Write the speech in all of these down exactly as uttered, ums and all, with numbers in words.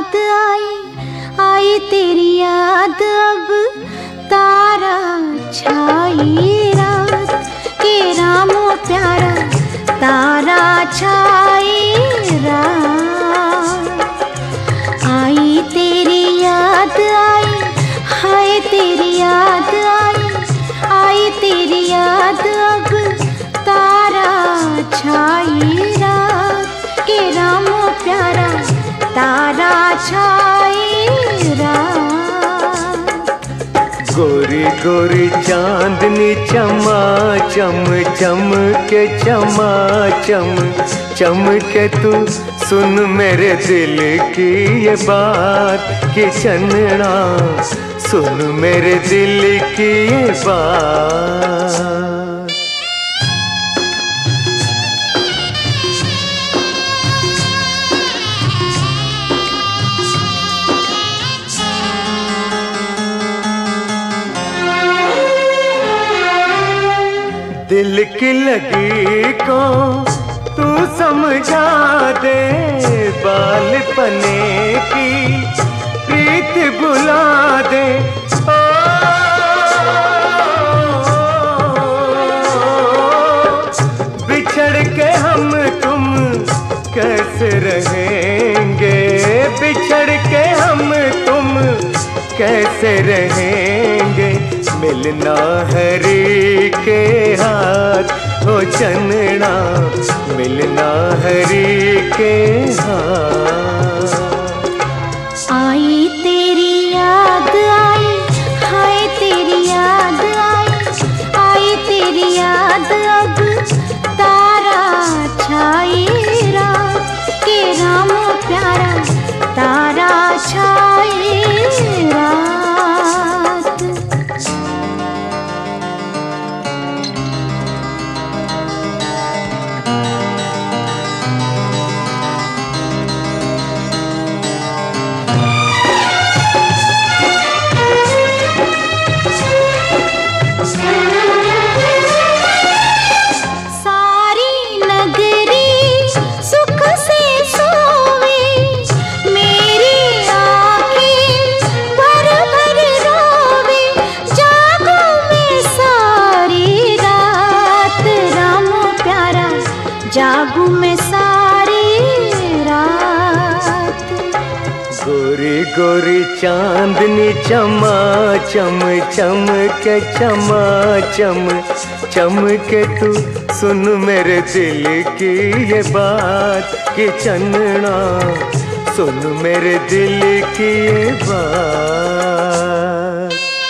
याद आई, आई तेरी याद अब तारा छाई रात के रामो प्यारा तारा छाई रात। आई तेरी याद आई, हाय तेरी याद आई, आई तेरी याद अब तारा छाई रात के रामो प्यारा तारा छाई रात। गोरी गोरी चांदनी चमा चम चम के चमा चम चम के तू सुन मेरे दिल की ये बात कि चन्ना सुन मेरे दिल की ये बात। दिल की लगी को तू समझा दे, बालपने की प्रीत बुला दे। ओ, बिछड़ के हम तुम कैसे रहेंगे, बिछड़ के हम तुम कैसे रहेंगे। मिलना हरी के हाथ हो चन्ना, मिलना हरी के हाथ। आई तेरी याद आई, हाय तेरी याद आई, आई तेरी याद अब तारा छाई रात के रामो प्यारा तारा छाई रात। जागू मैं सारी रात। गोरी गोरी चांदनी चमा चम चम के चमा चम चम के तू सुन मेरे दिल की ये बात कि चन्ना सुन मेरे दिल की ये बात।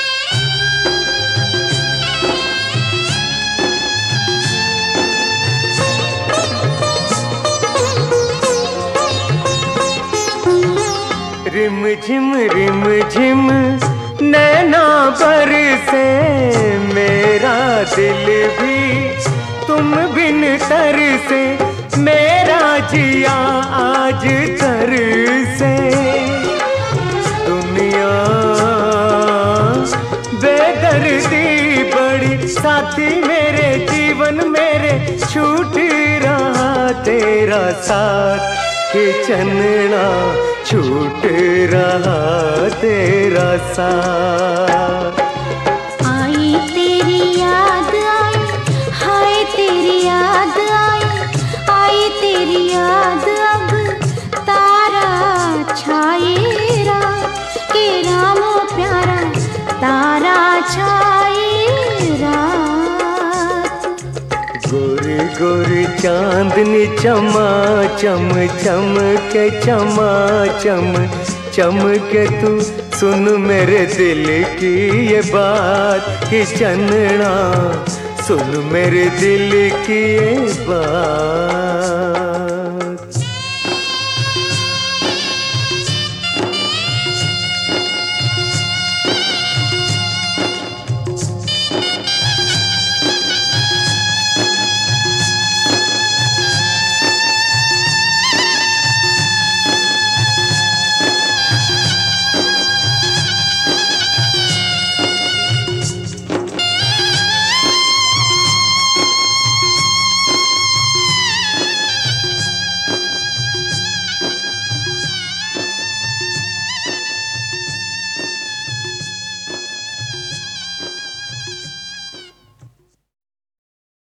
रिम झिम रिम झिम नैना बरसे, मेरा दिल भी तुम बिन तरसे, मेरा जिया आज तरसे। दुनिया बेदर्दी बड़ी साथी मेरे जीवन मेरे छूट रहा तेरा साथ कि चन्ना छूट रहा तेरा साथ। आई तेरी याद आई, हाय तेरी याद आई, आई तेरी याद अब तारा छाई रात के रामो प्यारा तारा छाई रात। गोरी गोरी चांदनी चमा चम चम के चमा चम चम के तू सुन मेरे दिल की ये बात कि चन्ना सुन मेरे दिल की ये बात।